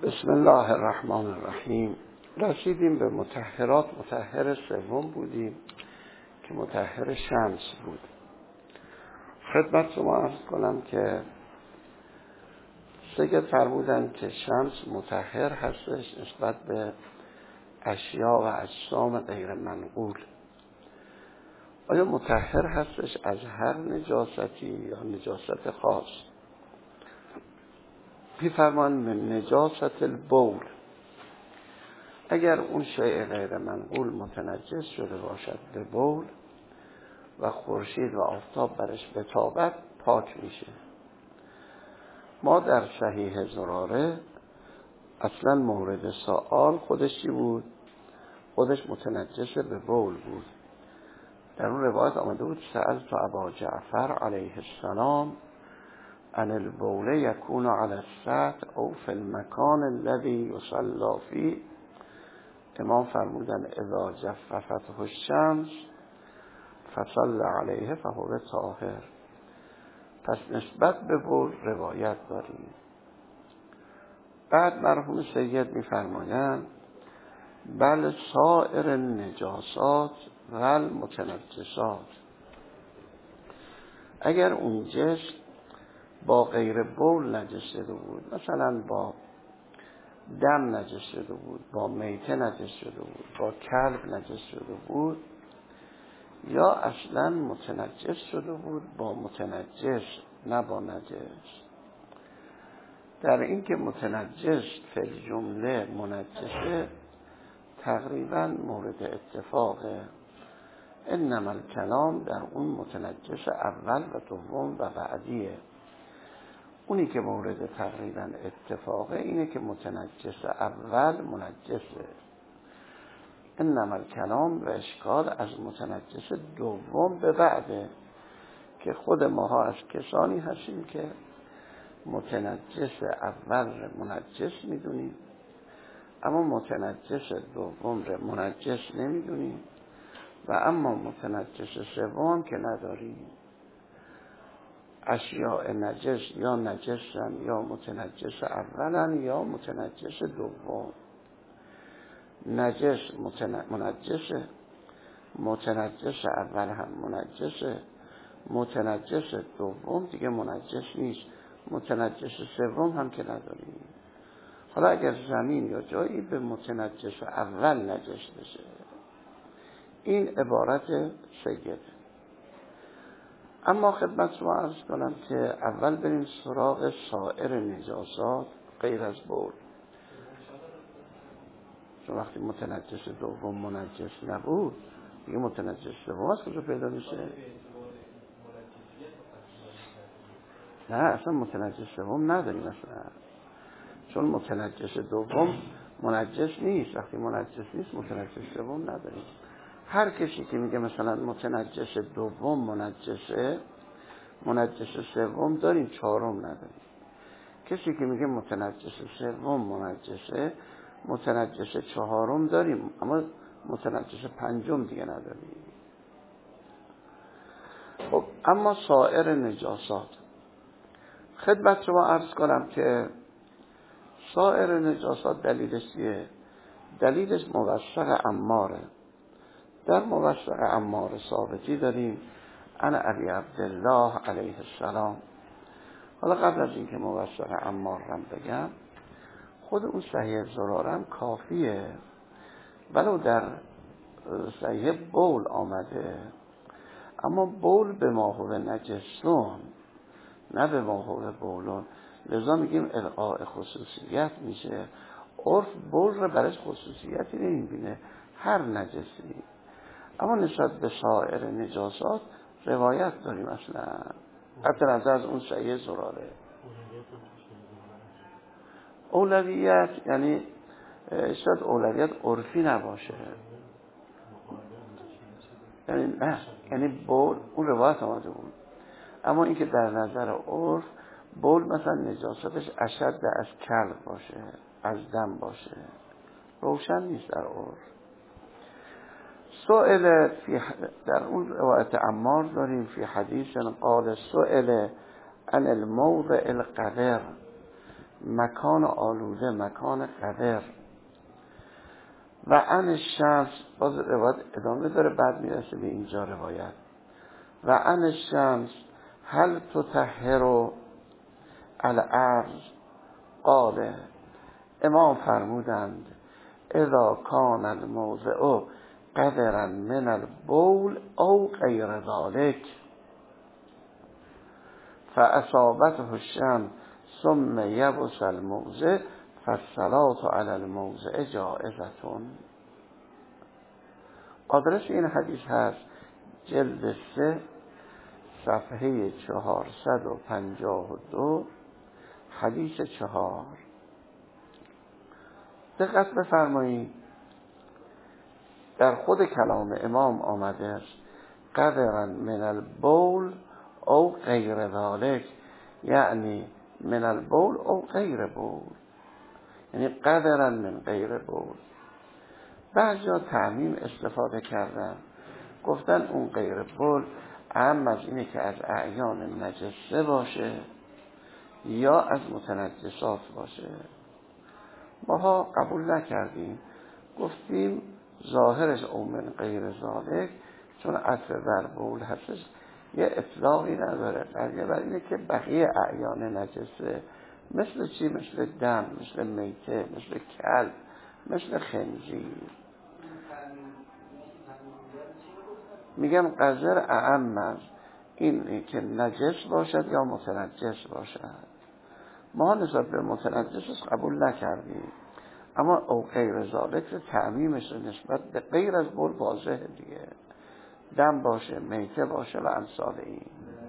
بسم الله الرحمن الرحیم. رسیدیم به مطهرات. مطهر سوم بودیم که مطهر شمس بود. خدمت شما عرض کنم که سید فرمودن که شمس مطهر هستش نسبت به اشیا و اجسام غیر منقول. آیا مطهر هستش از هر نجاستی یا نجاست خاص؟ می‌فرمایند من نجاست البول، اگر اون شیء غیر منقول متنجس شده باشد به بول و خورشید و آفتاب برش بتابد پاک میشه. ما در صحیح زراره اصلا مورد سؤال خودش چی بود؟ خودش متنجس به بول بود. در اون روایت آمده بود سألت ابا جعفر علیه السلام ان البول یکون علی السطح او فی المکان الذی یصلی فیه. امام فرمودن اذا جففته الشمس فصل علیه فهو طاهر. پس نسبت به بول روایت داریم. بعد مرحوم سید میفرمایند بل سائر النجاسات و المتنجسات، اگر اون جسم با غیر بول نجس شده بود، مثلا با دم نجس شده بود، با میته نجس شده بود، با کلب نجس شده بود، یا اصلا متنجس شده بود با متنجس نه با نجس. در این که متنجس فی الجمله منجسه تقریبا مورد اتفاقه. انما الکلام در اون متنجس اول و دوم و بعدیه. اونی که مورد تقریبا اتفاقه اینه که متنجس اول منجسه. انما الکلام و اشکال از متنجس دوم به بعده که خود ماها از کسانی هستیم که متنجس اول منجس میدونیم اما متنجس دوم منجس نمیدونیم و اما متنجس سوم که نداریم. اشیاء نجس یا نجسن یا متنجس اولن یا متنجس دوم. نجس منجسه، متنجس اول هم منجسه، متنجس دوم دیگه منجس نیست، متنجس سوم هم که نداریم. حالا اگر زمین یا جایی به متنجس اول نجس بشه، این عبارت سید. اما خدمت شما عرض کنم که اول بریم سراغ سایر نجاسات غیر از بول. چون وقتی متنجس دوم منجس نبود دیگه متنجس دوم از کجا پیدا میشه؟ نه اصلا متنجس دوم نداریم اصلا، چون متنجس دوم منجس نیست. وقتی منجس نیست متنجس دوم نداریم. هر کسی که میگه مثلا متنجس دوم منجسه، منجس سوم داریم چهارم نداریم. کسی که میگه متنجس سوم منجسه، متنجس چهارم داریم اما متنجس پنجم دیگه نداریم. خب اما سایر نجاسات، خدمت شما عرض کنم که سایر نجاسات دلیلش چیه؟ دلیلش موثق عماره. در موثق عمار ثابتی داریم انا ابی عبدالله علیه السلام. حالا قبل از اینکه موثق عمار هم بگم، خود اون صحیح زرارم کافیه. ولو در صحیح بول آمده، اما بول به ما هو نجسون نه به ما هو بولون، لذا میگیم القاء خصوصیت میشه. عرف بول رو برش خصوصیتی نمیبینه، هر نجسی. اما نسبت به سایر نجاسات روایت داریم اصلا، حتی نظر از اون صحیح زراره. اولویت یعنی شاید اولویت عرفی نباشه، یعنی نه، یعنی بول اون روایت آمده بود، اما اینکه در نظر عرف بول مثلا نجاستش اشد از کلب باشه، از دم باشه، روشن نیست در عرف. سئل در اون روایت عمار داریم فی حدیث قال سئل عن الموضع القذر، مکان آلوده، مکان قذر. و عن شمس، باز روایت ادامه داره، بعد میرسه به اینجا روایت. و عن شمس هل تطهر الارض قال، امام فرمودند اذا کان الموضع قدرا من البول او غیر ذلك فاصابته الشمس ثم یبس الموضع فالصلاة علی الموضع جائزة. آدرس این حدیث هست جلد 3 صفحه 452 حدیث 4. دقت بفرمایید، در خود کلام امام آمده است قدرا من البول او غیر ذلك، یعنی من البول او غیر بول، یعنی قدرا من غیر بول. بعضیا تعمیم استفاده کردن، گفتن اون غیر بول اهم از اینه که از اعیان نجسه باشه یا از متنجسات باشه. ماها قبول نکردیم، گفتیم ظاهرش او من غیر ذالک، چون اصل بر بول هستش یه اطلاقی نداره، قضیه بر اینه که بقیه اعیان نجسه مثل چی؟ مثل دم، مثل میته، مثل کلب، مثل خنزیر. میگم قذر اعم از این که نجس باشد یا متنجس باشد. ما نسبت به متنجس قبول نکردیم، اما او غیر ذالک تعمیمش نسبت به غیر از بول واضحه دیگه، دم باشه، میته باشه و امثال این.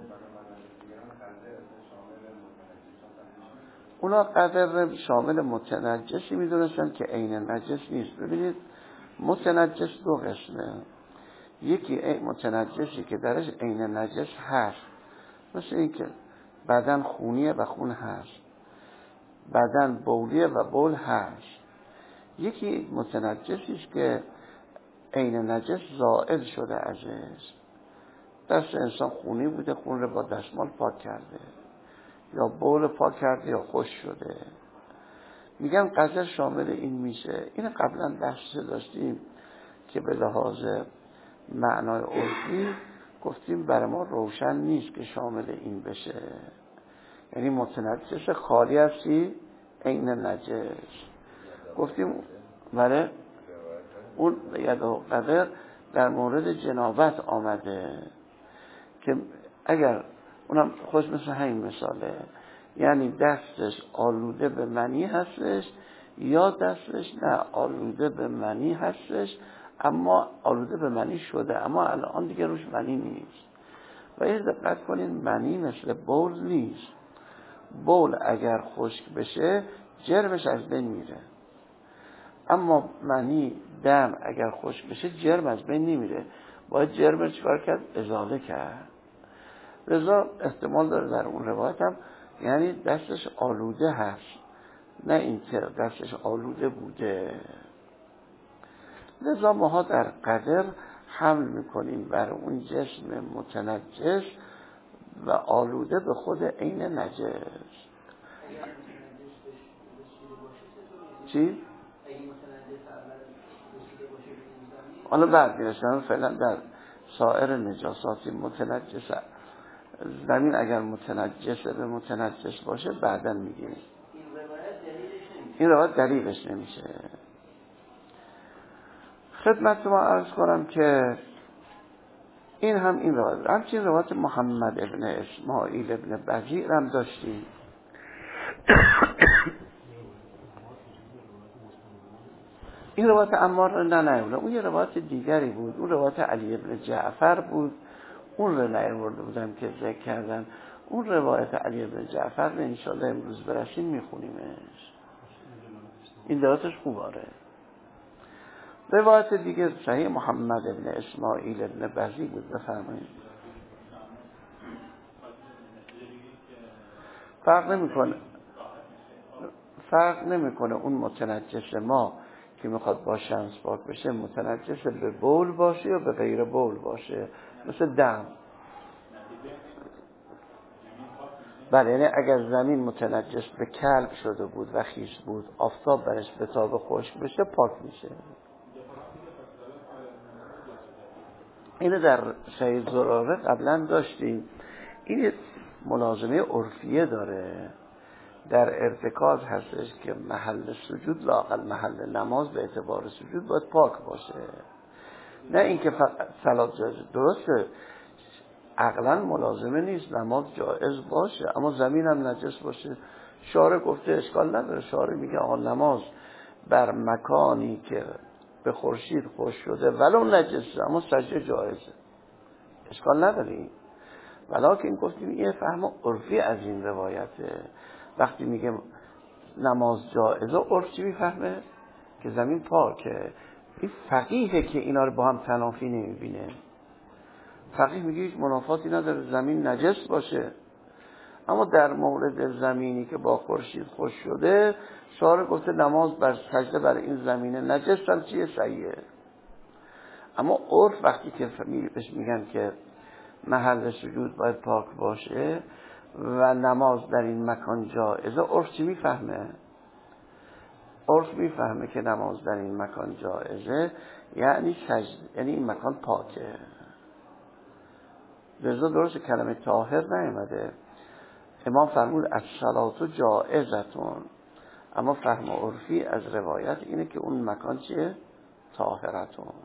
اونا قدر شامل متنجسی میدونستن که عین نجس نیست. ببینید متنجس دو قسمه، یکی متنجسی که درش عین نجس هست، مثل این که بدن خونیه و خون هست، بدن بولیه و بول هست. یکی متنجسی است که عین نجس زائل شده ازش، دست انسان خونی بوده، خون رو با دستمال پاک کرده یا بول پاک کرده یا خوش شده. میگن قذر شامل این میشه. این قبلا بحث داشتیم که به لحاظ معنای عرفی گفتیم برای ما روشن نیست که شامل این بشه، یعنی متنجس خالی از چی؟ عین نجس. گفتیم بله اون یدو قدر در مورد جنابت آمده که اگر اونم خوش مثل همین مثاله، یعنی دستش آلوده به منی هستش یا دستش نه آلوده به منی هستش اما آلوده به منی شده اما الان دیگه روش منی نیست. و یه دقت کنین منی مثل بول نیست. بول اگر خشک بشه جرمش از بین میره، اما منی دم اگر خشک بشه جرم از بین نمیره، باید جرمش چکار کرد؟ ازاله کرد. لذا احتمال داره در اون روایت هم یعنی دستش آلوده هست، نه این که دستش آلوده بوده. لذا ماها در قدر حمل میکنیم بر اون جسم متنجس و آلوده به خود عین نجس. چی؟ حالا بعد میرسیم، فعلا در سایر نجاساتی متنجس زمین اگر متنجس به متنجس باشه بعداً میگیم. این روایت دلیلش نمیشه. خدمت ما عرض کنم که این هم این روایت، همچنین روایت محمد ابن اسماعیل ابن بزیر هم داشتیم. این روایت عمار نه اون یه روایت دیگری بود، اون روایت علی ابن جعفر بود، اون رو نیاورده بودم که ذکر کردن. اون روایت علی ابن جعفر رو انشاءالله امروز برسیم میخونیمش، این روایتش خوباره. روایت دیگه صحیح محمد ابن اسماعیل ابن بزیر بود. بفرمایید. فرق نمیکنه اون متنجس ما که میخواد با شمس پاک بشه متنجس به بول باشه یا به غیر بول باشه، مثل دم. بله، یعنی اگر زمین متنجس به کلب شده بود و خیس بود، آفتاب برش بتابه خشک بشه، پاک میشه. اینو در صحیح زراره قبلا داشتیم. این ملازمه عرفیه داره، در ارتکاز هستش که محل سجود لااقل محل نماز به اعتبار سجود باید پاک باشه، نه اینکه فقط صلات جایزه. درسته عقلا ملازمه نیست نماز جایز باشه، اما زمین هم نجس باشه. شارع گفته اشکال نداره، شارع میگه آقا نماز بر مکانی که به خورشید خوش شده ولو نجسه اما سجده جایزه، اشکال نداره. ولکن گفتیم یه فهم عرفی از این روایته. وقتی میگه نماز جایزه، عرف چی میفهمه؟ که زمین پاکه. این فقیهه که اینا رو با هم تنافی نمیبینه. فقیه میگه هیچ منافاتی نداره زمین نجس باشه، اما در مورد زمینی که با خورشید خوش شده، شارع گفته نماز بر سجده بر این زمینه نجس هم چیه؟ صحیحه. اما عرف وقتی که بهش میگن که محل سجود باید پاک باشه و نماز در این مکان جایزه، عرف چی میفهمه؟ عرف میفهمه که نماز در این مکان جایزه یعنی سجده، یعنی این مکان پاکه. لذا درست کلمه طاهر نیامده. امام فرمود الصلاة جائزتون، اما فهم عرفی از روایت اینه که اون مکان چیه؟ طاهرتون.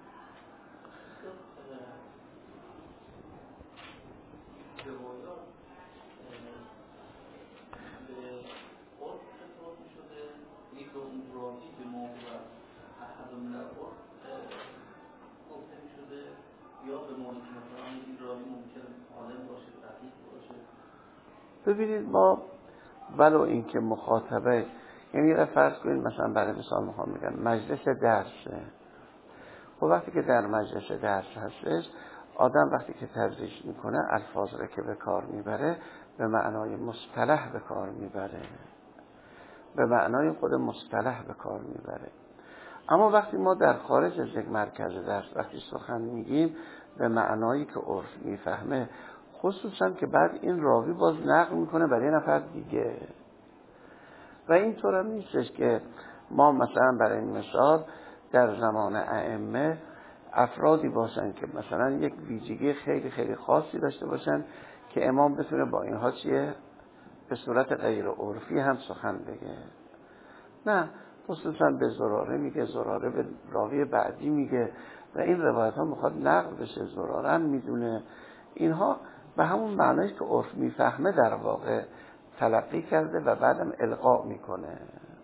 ببینید ما ولو این که مخاطبه، یعنی فرض کنید مثلا برای مثال میخوام میگم مجلس درسه، خب وقتی که در مجلس درس هستش آدم وقتی که تدریس میکنه الفاظ را که به کار میبره به معنای مصطلح به کار میبره، به معنای خود مصطلح به کار میبره. اما وقتی ما در خارج از یک مرکز درس وقتی سخن میگیم به معنایی که عرف میفهمه، خصوصا که بعد این راوی باز نقل میکنه برای نفر دیگه. و اینطور هم نیستش که ما مثلا برای این مثال در زمان ائمه افرادی باشن که مثلا یک ویژگی خیلی خیلی خاصی داشته باشن که امام بتونه با اینها چیه به صورت غیر عرفی هم سخن بگه. نه، خصوصا به زراره میگه، زراره به راوی بعدی میگه و این روایت ها میخواد نقل بشه، زراره هم میدونه. اینها به همون معنیش که عرف میفهمه در واقع تلقی کرده و بعدم القا میکنه.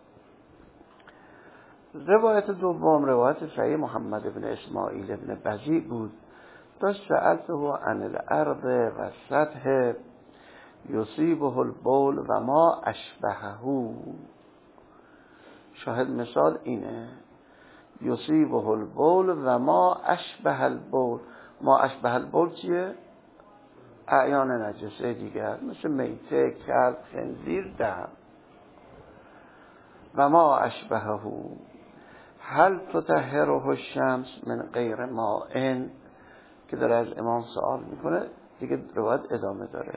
روایت دوم روایت صحیح محمد بن اسماعیل بن بزیع بود. داشت سألته عن الارض و سطح یصیبه البول و ما اشبهه. شاهد مثال اینه، یصیبه البول و ما اشبه البول. ما اشبه البول چیه؟ اعیان نجسه دیگر مثل میته، کلب، خنزیر، دم. و ما اشبهه هل تطهره الشمس من غیر ماء، که داره از امام سوال میکنه دیگه. روایت ادامه داره.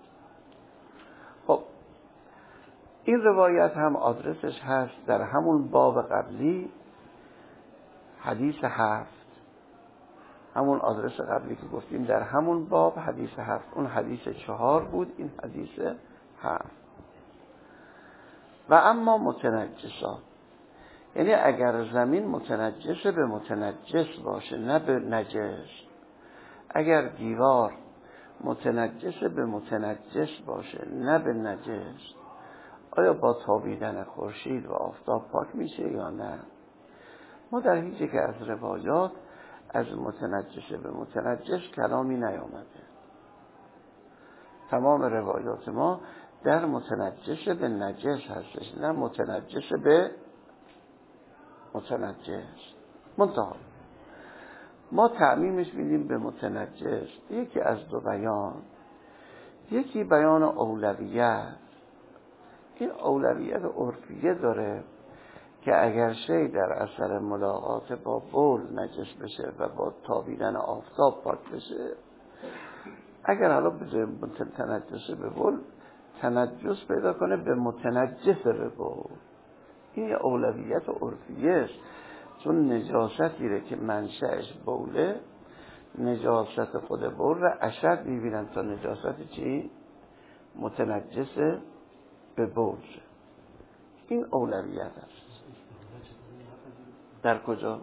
خب این روایت هم آدرسش هست در همون باب قبلی، حدیث 7. همون آدرس قبلی که گفتیم در همون باب حدیث 7. اون حدیث 4 بود، این حدیث 7. و اما متنجسات، یعنی اگر زمین متنجس به متنجس باشه نه به نجس، اگر دیوار متنجس به متنجس باشه نه به نجس، آیا با تابیدن خورشید و آفتاب پاک میشه یا نه؟ ما در هیچ یک از روایات از متنجس به متنجس کلامی نیامده. تمام روایات ما در متنجس به نجس هستش، نه متنجس به متنجس. منتها ما تعمیمش میدیم به متنجس، یکی از دو بیان. یکی بیان اولویت، این اولویت عرفیه داره که اگر شی در اثر ملاقات با بول نجس بشه و با تابیدن آفتاب پاک بشه، اگر حالا به تنجس به بول تنجس پیدا کنه به متنجس به بول. این یه اولویت عرفیه است، چون نجاستیه که منشأش بوله، نجاست خود بول را اشد میبینن تا نجاست چی؟ متنجس به بول. این اولویت است. در کجا؟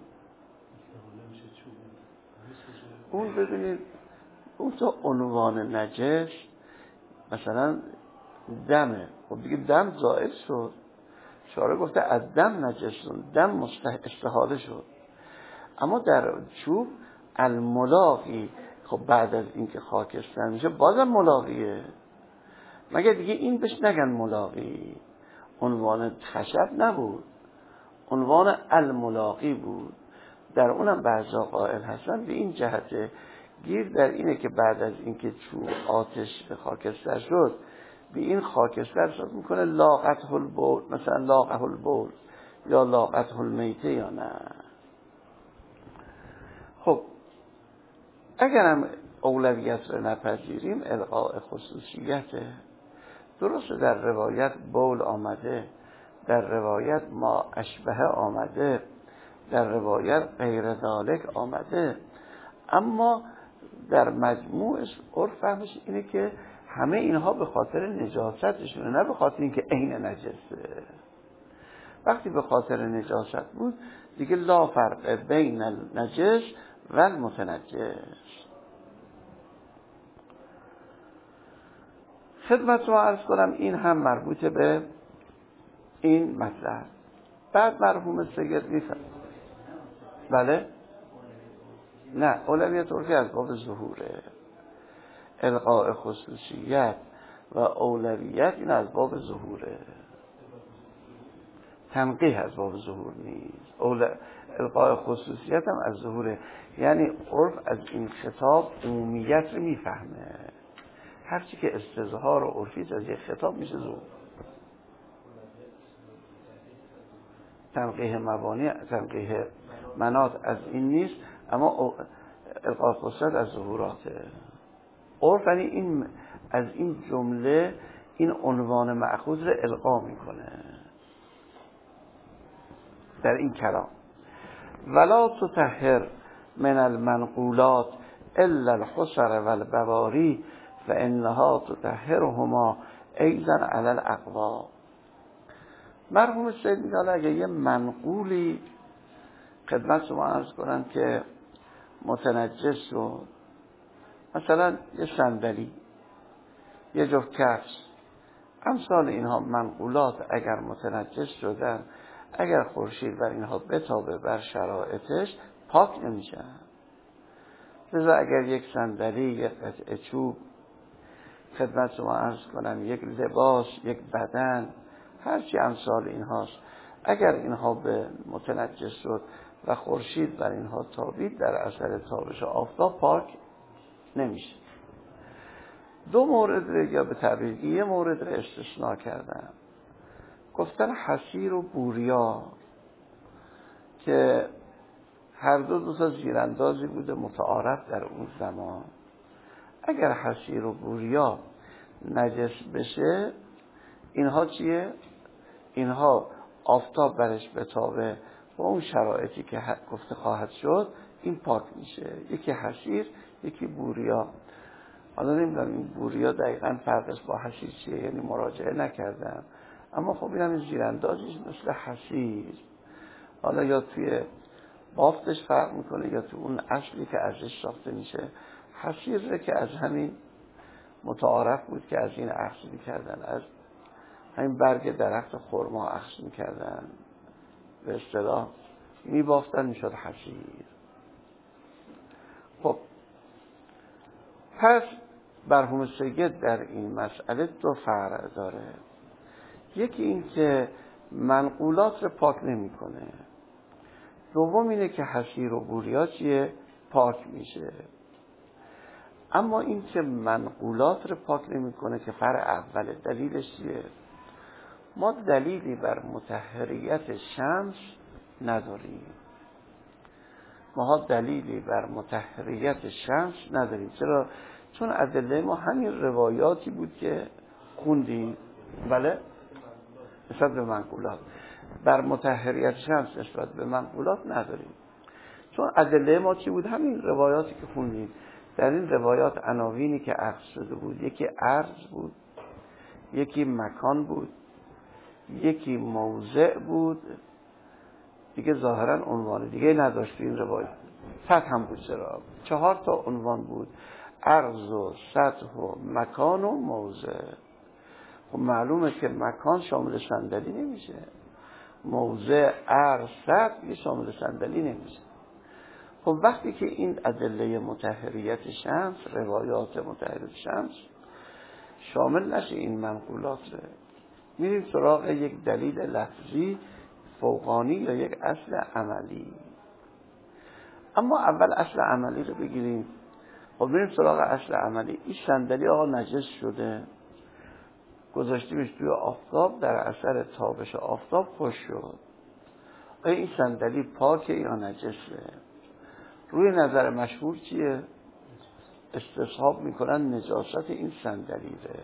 اون ببینید اون تا عنوان نجس مثلا دمه، خب دیگه دم زائل شد، شارع گفته از دم نجسون، دم استحاله شد. اما در چوب الملاقی، خب بعد از اینکه خاکستر میشه بازم ملاقیه، مگه دیگه این بهش نگن ملاقی؟ عنوان خشب نبود، عنوان الملاقی بود. در اونم بعضا قائل هستن به این جهت، گیر در اینه که بعد از اینکه چوب آتش به خاکستر شد، به این خاکستر شد میکنه لاقته البول، مثلا لاقه البول یا لاقته المیته یا نه. خب اگرم اولویت رو نپذیریم، الغاء خصوصیته. درسته در روایت بول آمده، در روایت ما اشبه آمده، در روایت غیر ذالک آمده، اما در مجموعش عرف فهمش اینه که همه اینها به خاطر نجاستشونه، نه به خاطر اینکه عین نجسه. وقتی به خاطر نجاست بود دیگه لا فرق بین النجس و المتنجس. خدمت رو عرض کنم این هم مربوط به این مطلب. بعد مرحوم سید میفهم. بله؟ نه، اولویت عرفی از باب ظهوره. الغاء خصوصیت و اولویت این از باب ظهوره، تنقیح از باب ظهور نیست. الغاء خصوصیت هم از ظهوره، یعنی عرف از این خطاب عمومیت رو میفهمه. هرچی که استظهار و عرفی از یک خطاب میشه ظهور. تنقیح مبانی، تنقیح مناط از این نیست، اما الغاء خصوصیت از ظهوراته. عرف یعنی این از این جمله این عنوان مأخوذ رو القا میکنه در این کلام. ولا تطهر من المنقولات الا الحصر والبواری فانها تطهرهما ایضا علی الاقوا. مرحوم سید میگه اگه یه منقولی خدمت شما عرض کنم که متنجس شد، مثلا یه صندلی، یه جفت کفش، امثال اینها منقولات اگر متنجس شدن، اگر خورشید بر اینها بتابه بر شرایطش، پاک نمیشن. لذا اگر یک صندلی، یک قطعه چوب، خدمت شما عرض کنم یک لباس، یک بدن، هرچی امثال اینهاست، اگر اینها به متنجس شد و خورشید بر اینها تابید، در اثر تابش آفتاب پاک نمیشه. دو مورد یا به تعبیر یه مورد رو استثناء کردن، گفتن حصیر و بوریا که هر دو تا زیراندازی بوده متعارف در اون زمان. اگر حصیر و بوریا نجس بشه، اینها چیه؟ اینها آفتاب برش بتابه با اون شرایطی که گفته خواهد شد، این پاک میشه. یکی حصیر، یکی بوریا. حالا نمیدونم این بوریا دقیقاً فرقش با حصیر چیه، یعنی مراجعه نکردم، اما خب این هم زیراندازیش مثل حصیر. حالا یا توی بافتش فرق میکنه یا تو اون اصلی که ازش ساخته میشه. حصیر که از همین متعارف بود که از این اخذ میکردن، از همین برگ درخت خرما اخذ میکردن، به اصطلاح میبافتن، میشد حصیر. خب پس مرحوم سید در این مسئله دو فرع داره. یکی این که منقولات رو پاک نمیکنه، دوم اینه که حصیر و بوریا چیه؟ پاک میشه. اما این که منقولات رو پاک نمیکنه که فرع اوله. دلیلش چیه؟ ما دلیلی بر مطهریت شمس نداریم. ما دلیلی بر مطهریت شمس نداریم. چرا؟ چون ادله ما همین روایاتی بود که خوندی؟ بله؟ نسبت به منقولات بر مطهریت شمس نسبت به منقولات نداریم، چون ادله ما چی بود؟ همین روایاتی که خوندیم. در این روایات عناوینی که اخذ شده بود، یکی عرض بود، یکی مکان بود، یکی موضع بود، دیگه ظاهرا عنوان دیگه نداشت این روایت. سطح هم بود، چرا 4 تا عنوان بود: عرض و سطح و مکان و موضع. خب معلومه که مکان شامل صندلی نمیشه، موضع عرض سطح یه شامل صندلی نمیشه. خب وقتی که این ادله مطهریت شمس، روایات مطهریت شمس شامل نشه این منقولات رو، میریم سراغ یک دلیل لفظی فوقانی یا یک اصل عملی. اما اول اصل عملی رو بگیریم. خب میریم سراغ اصل عملی. این صندلی آقا نجس شده، گذاشتیمش توی آفتاب، در اثر تابش آفتاب خشک شد. آیا این صندلی پاکه یا نجسه؟ روی نظر مشهور چیه؟ استصحاب میکنن نجاست این صندلی ره.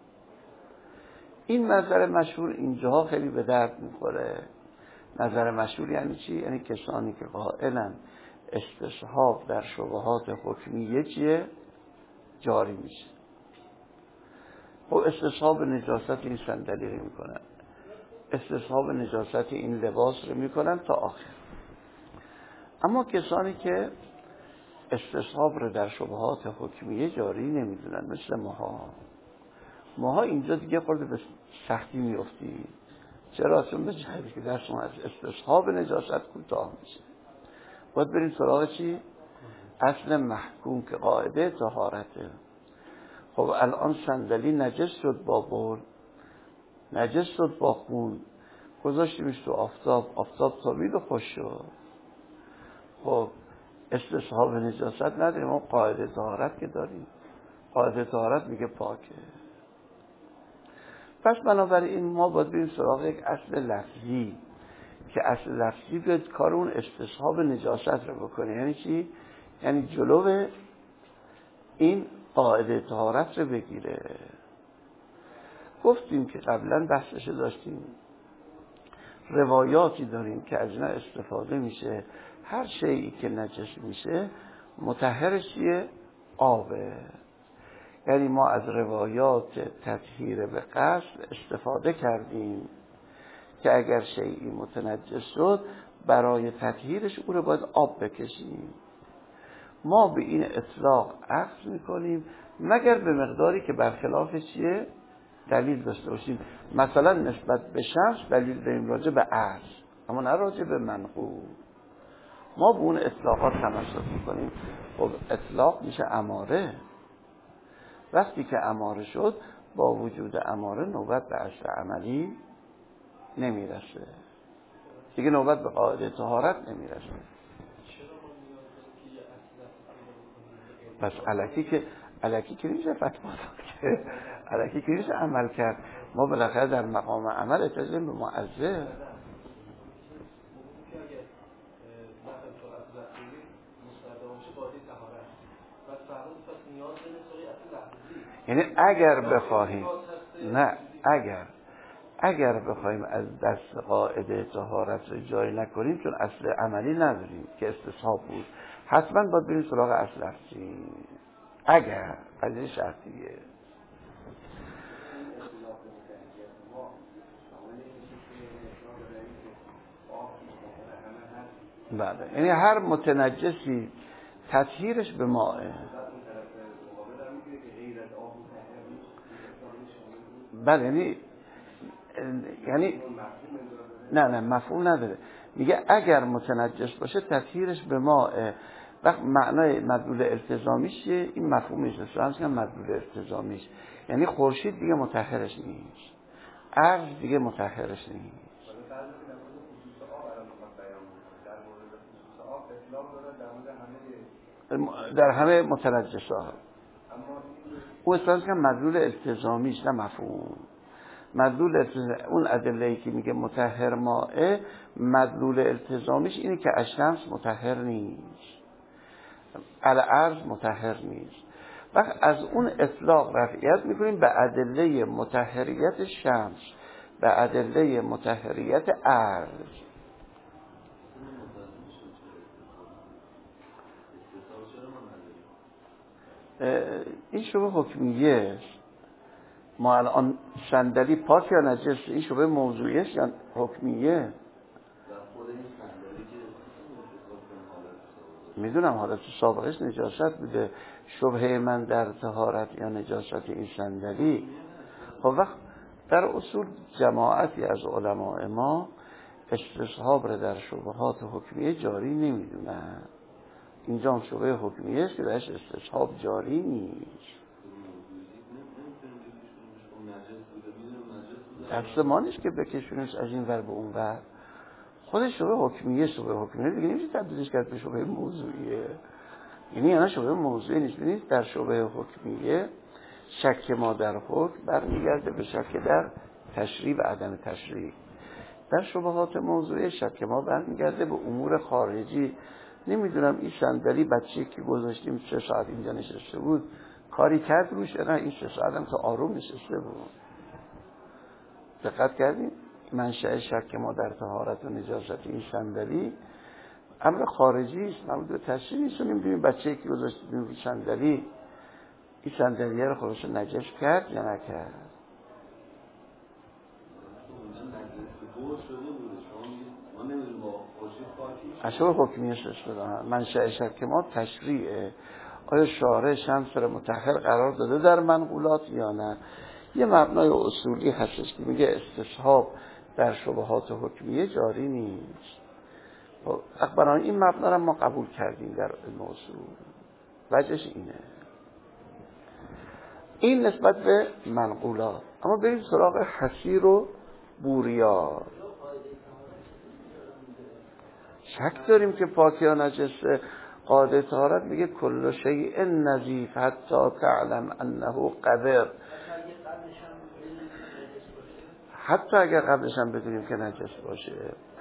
این نظر مشهور اینجاها خیلی به درد میخوره. نظر مشهور یعنی چی؟ یعنی کسانی که قائلن استصحاب در شبهات حکمیه چیه؟ جاری میشه. خب استصحاب نجاست این صندلی رو میکنن، استصحاب نجاست این لباس رو میکنن تا آخر. اما کسانی که استصحاب رو در شبهات حکمیه جاری نمیدونن، مثل ماها اینجا دیگه خورده به سختی میفتیم. چرا؟ چون به جایی که درس ما از استصحاب نجاست کوتاه میشه، باید بریم سراغ چی؟ اصل محکوم که قاعده طهارته. خب الان صندلی نجس شد با بول، نجس شد با خون، گذاشتیمش تو آفتاب تابید و خوش شد. خب استصحاب نجاست نداریم، ما قاعده طهارت که داریم. قاعده طهارت میگه پاکه. پس بنابراین ما باید بریم سراغ یک اصل لفظی که اصل لفظی بیاد کار اون استصحاب نجاست رو بکنه. یعنی چی؟ یعنی جلو این قاعده طهارت رو بگیره. گفتیم که قبلا بحثش داشتیم، روایاتی داریم که از اینا استفاده میشه. هر شیئی که نجس میشه مطهرش چیه؟ آبه. یعنی ما از روایات تطهیر به قصد استفاده کردیم که اگر شیئی متنجس شد برای تطهیرش او رو باید آب بکشیم. ما به این اطلاق اخذ میکنیم مگر به مقداری که برخلاف چیه؟ دلیل داشته باشیم. مثلا نسبت به شمس دلیل داریم راجع به عرض، اما نه راجع به منقول. ما به اون اطلاقات تمسک میکنیم. خب اطلاق میشه اماره. وقتی که اماره شد، با وجود اماره نوبت به اصل عملی نمیرسه دیگه، نوبت به قاعده طهارت نمیرسه. پس الکی که نمیشه فتوا داد که الکی که نمیشه عمل کرد. ما بالاخره در مقام عمل احتاجیم به معذر. یعنی اگر بخواهیم، نه اگر بخوایم از دست قاعده طهارت رو جای نکنیم، چون اصل عملی نداریم که استصحاب بود، حتما باید بریم سراغ اصل لفظی. اگر از این شرطیه. بله، یعنی هر متنجسی تطهیرش به ماء. بله، یعنی نه مفهوم نداره. میگه اگر متنجس باشه تطهیرش به ماء. وقت معنای مدلول التزامیش چیه؟ این مفهومش هست. مدلول التزامیش یعنی خورشید دیگه مطهرش نیست، عرض دیگه مطهرش نیست. در همه متنجسات او اصلا که مدلول التزامیش، نه مفهوم. مدلول التزامی اون ادله‌ای که میگه مطهر مائه، مدلول التزامیش اینه که الشمس مطهر نیست، الارض مطهر نیست. وقت از اون اطلاق رفعیت میکنیم به ادله مطهریت شمس، به ادله مطهریت ارض. این شبه حکمیه است. ما الان صندلی پاک یا نجس، این شبه موضوعی است یا حکمیه؟ میدونم حالت سابقش نجاست بوده. شبهه من در طهارت یا نجاست این صندلی. خب وقت در اصول جماعتی از علماء ما استصحاب را در شبهات حکمیه جاری نمیدونن. اینجا هم شبهه حکمیه است که درش استصحاب جاری نیست. دست ما نیست که بکشونش از این ور به اون ور. خودش شبهه حکمیه، شبهه حکمیه دیگه نمیشه تبدیلش کرد به شبهه موضوعیه. یعنی شبهه موضوعی نیست. ببینید در شبهه حکمیه شک ما در حکم برمیگرده به شک در تشریع و عدم تشریع. در شبهات موضوعی شک ما برمیگرده به امور خارجی. نمیدونم این صندلی بچه‌ای که گذاشتیم 3 ساعت اینجا نشسته بود کاری کرد روش، نه این 3 ساعت هم تا آروم نشسته بود. دقت کردیم منشأ شک ما در طهارت و نجاست این صندلی امر خارجی است، مربوط به تشریع نیست. نمیدونیم بچه‌ای که گذاشتیم روی صندلی این صندلیه رو خودش نجس کرد یا نکرد. اشبه حکمیه شده. منشأ شک ما تشریعه. آیا شارع شمس رو مطهر قرار داده در منقولات یا نه؟ یه مبنای اصولی هستش که میگه استصحاب در شبهات حکمیه جاری نیست. برای این مبنا رو ما قبول کردیم در علم اصول. وجهش اینه. این نسبت به منقولات. اما بریم سراغ حصیر و بوریا. شک داریم که پاکی یا نجسه. قاعده طهارت میگه کل شیء نظیف حتی تعلم انه قذر. حتی اگر قبلش هم بدونیم که نجس باشه.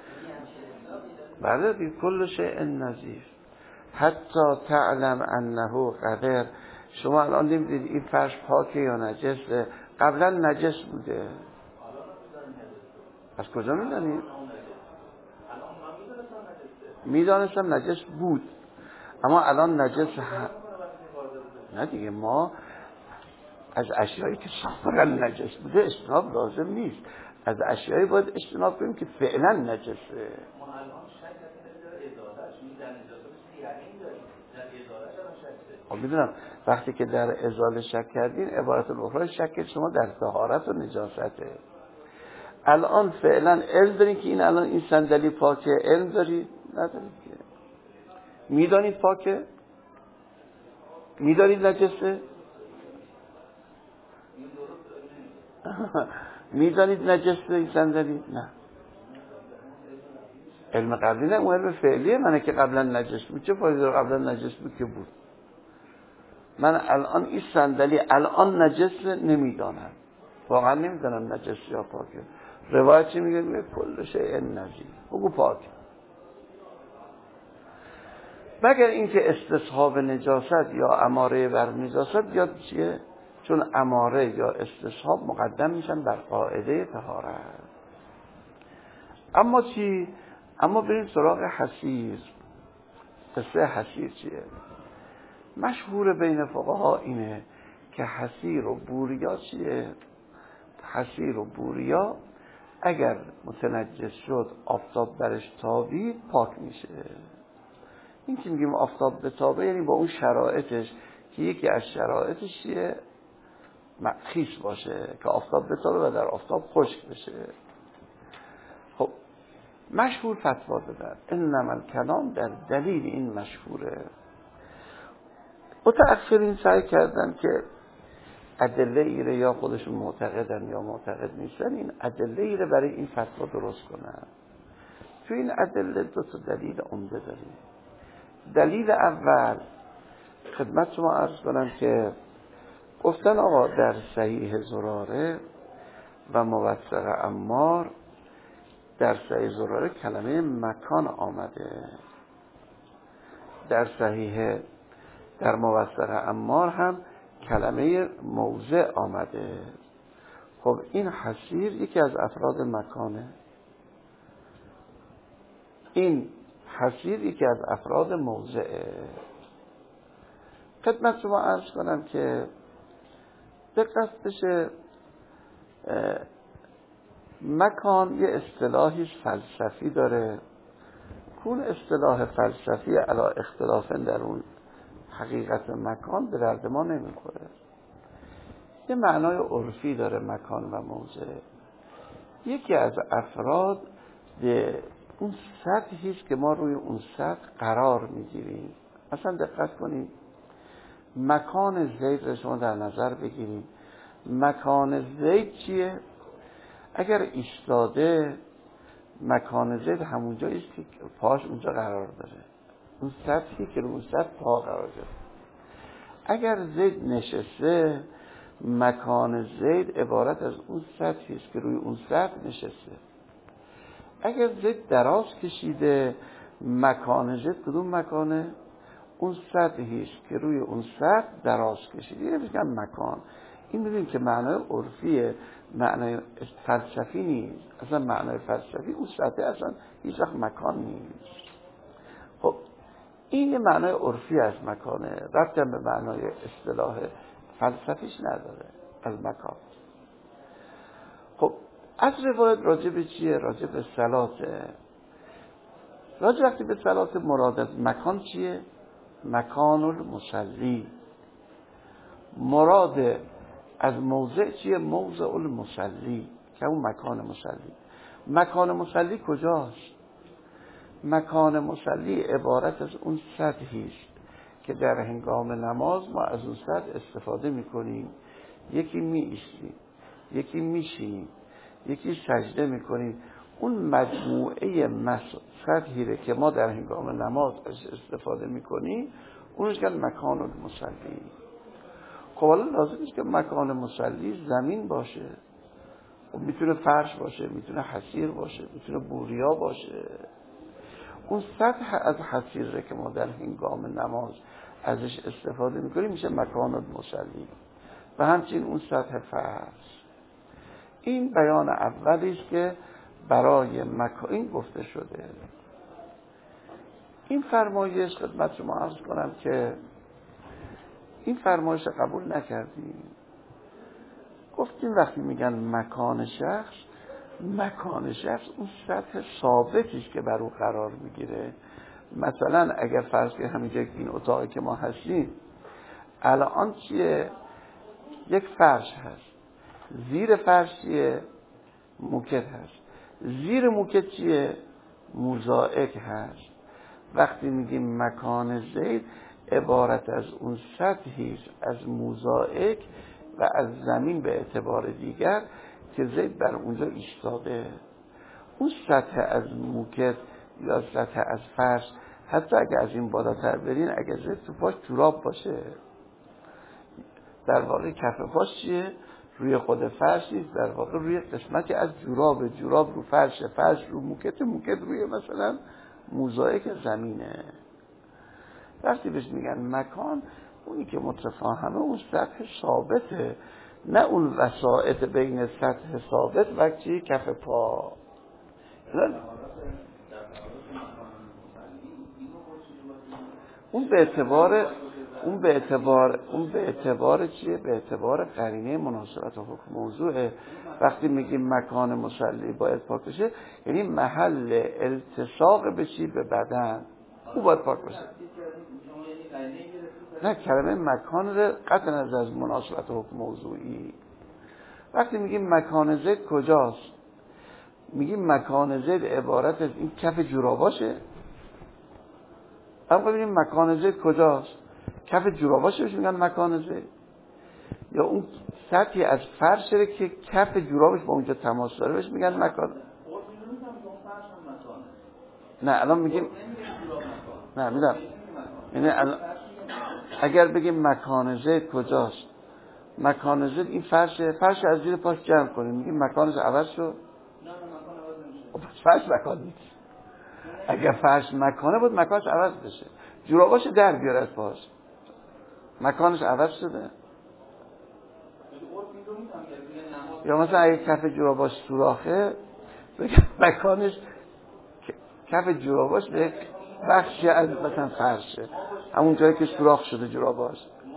بله بی کل شیء نظیف حتی تعلم انه قذر. شما الان نمیدونید این فرش پاکه یا نجسه، قبلا نجس بوده. از کجا میدونید؟ میدانستم نجس بود اما الان نجس نه دیگه. ما از اشیایی که سابقا نجس بوده اجتناب لازم نیست. از اشیایی باید اجتناب کنیم که فعلا نجسه. میدونم وقتی که در ازاله شک کردین عبارت الاخرى شک شما در طهارت و نجاسته. الان فعلا علم دارین که این الان این صندلی پاکه؟ علم دارید؟ ندارید که. میدانید پاکه؟ میدانید نجسه؟ میدانید نجسه این صندلی؟ نه. علم قبلی نه، اون علم فعلیه منه که قبلا نجس بود. چه فایده داره قبلا نجس بود که بود؟ من الان این صندلی الان نجس نمیدانم، واقعا نمیدانم نجس یا پاکه. روایت چی میگه؟ کل شیء نظیف. بگو پاک. مگر اینکه استصحاب نجاست یا اماره بر نجاست یا چیه؟ چون اماره یا استصحاب مقدم میشن بر قاعده طهارت. اما چی؟ اما بریم سراغ حصیر. قصه حصیر چیه؟ مشهور بین فقها اینه که حصیر و بوریا چیه؟ حصیر و بوریا اگر متنجس شد آفتاب برش تابید پاک میشه. این که میگیم آفتاب بتابه یعنی با اون شرایطش که یکی از شرایطش چیه؟ خیس باشه که آفتاب بتابه و در آفتاب خشک بشه. خب مشهور فتوا دادن انما الکلام در دلیل این مشهوره. متأخرین سعی کردن که ادله ایره یا خودشون معتقدن یا معتقد نیستن این ادله ایره برای این فتوا درست کنن. تو این ادله 2 دلیل عمده داریم. دلیل اول خدمت شما عرض کنم که گفتن آقا در صحیح زراره و موثق عمار، در صحیح زراره کلمه مکان آمده، در صحیح در موثق عمار هم کلمه موضع آمده. خب این حصیر یکی از افراد مکانه، این حصیر یکی از افراد موضعه. خدمت شما عرض کنم که دقت بشه، مکان یه اصطلاحی فلسفی داره، کون اصطلاح فلسفی علی اختلاف در اون حقیقت مکان به درد ما نمیخوره. یه معنای عرفی داره مکان و موضع. یکی از افراد اون سطحی است که ما روی اون سطح قرار میگیریم. مثلا دقت کنید، مکان زید رو شما در نظر بگیرید. مکان زید چیه؟ اگر ایستاده، مکان زید همون جاییست که پاش اونجا قرار داره، اون سطحی که روی اون سطح پا قرار داره. اگر زید نشسته، مکان زید عبارت از اون سطحی است که روی اون سطح نشسته. اگر زید دراز کشیده، مکان زید کدوم مکانه؟ اون سطحی است که روی اون سطح دراز کشیده. یعنی میگن مکان. این می‌بینیم که معنای عرفیه، معنای فلسفی نیست. اصلا معنای فلسفی اون سطح اصلا هیچ وقت مکان نیست. خب این یه معنای عرفی از مکانه، ربطی به معنای اصطلاح فلسفیش نداره از مکان. خب از روایت راجع به چیه؟ راجع به صلاته. راجع وقتی به صلات مراد از مکان چیه؟ مکان المصلی. مراد از موضع چیه؟ موضع المصلی، که اون مکان مصلی. مکان مصلی کجاست؟ مکان مصلی عبارت از اون سطحی است که در هنگام نماز ما از اون سطح استفاده میکنیم. یکی میایستیم، یکی میشینیم، یکی سجده میکنیم. اون مجموعه سطحی که ما در هنگام نماز استفاده میکنیم اونش که مکان المصلی. خب حالا لازم نیست که مکان مصلی زمین باشه، خب میتونه فرش باشه، میتونه حصیر باشه، میتونه بوریا باشه. اون سطح از حصیره که ما در هنگام نماز ازش استفاده میکنیم میشه مکان المصلی. و همچنین اون سطح فرش. این بیان اولی است که برای مکان این گفته شده. این فرمایش خدمت شما عرض کنم که این فرمایش قبول نکردیم. گفتیم وقتی میگن مکان شخص، مکان شخص اون سطح ثابتی است که بر او قرار میگیره. مثلا اگر فرض کنیم همینجا این اتاقی که ما هستیم الان چیه؟ یک فرش هست، زیر فرش چیه؟ موکت هست، زیر موکت چیه؟ موزاییک هست. وقتی میگیم مکان زید عبارت از اون سطحی از موزاییک و از زمین به اعتبار دیگر که زید بر اونجا ایستاده. اون سطح از موکت یا سطح از فرش، حتی اگر از این بالاتر برین، اگر زید تو پاش جوراب باشه، در واقع کف پاش چیه؟ روی خود فرش نیست، در واقع روی قسمتی از جوراب، جوراب رو فرش، فرش رو موکت، موکت روی مثلا موزاییک زمینه. وقتی بهش میگن مکان، اونی که متفاهمه اون سطح ثابته، نه اون وسائط بین سطح ثابت و چی کف پا. اون به اعتبار چیه؟ به اعتبار قرینه مناسبت و حکم موضوعه. وقتی میگیم مکان مصلی باید پاک بشه، یعنی محل التصاق به چی؟ به بدن، او باید پاک بشه. نه، کلمه مکان رو قطع نظر از مناسبت و حکم موضوعی. وقتی میگیم مکان زید کجاست؟ میگیم مکان زید عبارت از این کف جوراباشه. اما ببینیم مکان زید کجاست؟ کف جوراباشه بهش میگن مکان زید، یا اون سطحی از فرشه که کف جورابش با اونجا تماس داره بهش میگن مکان. نه الان میگیم نه میدم، یعنی اگر بگیم مکان زید کجاست، مکان زید این فرش از زیر پاش جمع کنیم، میگیم مکانش عوض شد. فرش مکان نیست. اگر فرش مکانه بود مکانش عوض بشه، جوراباش در بیاره از پاش، مکانش عوض شده. یا مثلا اگه کف جوراباش سوراخه بگم مکانش کف جوراباش به بخشی از مثلا فرشه، همون جایی که سوراخ شده جوراباش.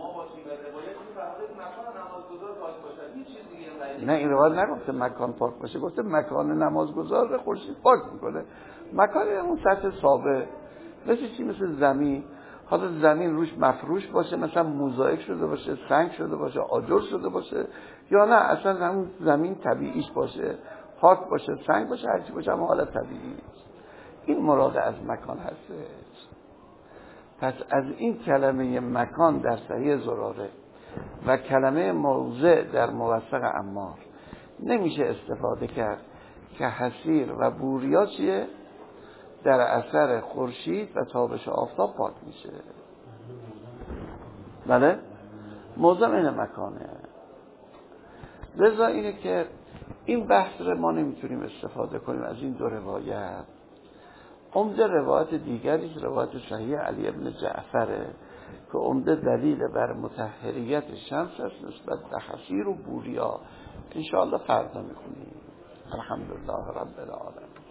نه این روایت نگفته مکان پاک باشه، گفته مکان نمازگزار رو خورشید پاک میکنه. مکان اون سطح ثابت، مثل چی؟ مثل زمین. حالا زمین روش مفروش باشه، مثلا موزاییک شده باشه، سنگ شده باشه، آجر شده باشه، یا نه اصلا همون زمین طبیعیش باشه، پاک باشه، سنگ باشه، هرچی باشه اما حالت طبیعی. این مراد از مکان هستش. پس از این کلمه مکان در صحیح زراره و کلمه موضع در موثق عمار نمیشه استفاده کرد که حسیر و بوریا چیه؟ در اثر خورشید و تابش آفتاب پاک میشه. بله؟ موضع این مکانه. لذا اینه که این بحث رو ما نمیتونیم استفاده کنیم از این دو روایت. عمده روایت دیگری روایت صحیح علی ابن جعفره که عمده دلیل بر مطهریت شمس است نسبت به حسیر و بوریا. انشاءالله فردا میخونیم. الحمدلله رب العالمین.